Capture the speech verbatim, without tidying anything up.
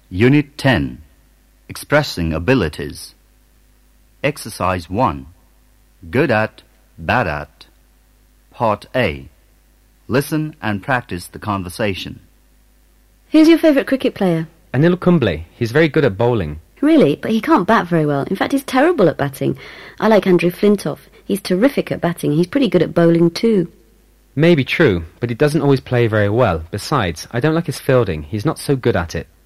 Unit ten. Expressing abilities. Exercise one. Good at, bad at. Part A. Listen and practice the conversation. Who's your favourite cricket player? Anil Kumble. He's very good at bowling. Really? But he can't bat very well. In fact, he's terrible at batting. I like Andrew Flintoff. He's terrific at batting. He's pretty good at bowling too. Maybe true, but he doesn't always play very well. Besides, I don't like his fielding. He's not so good at it.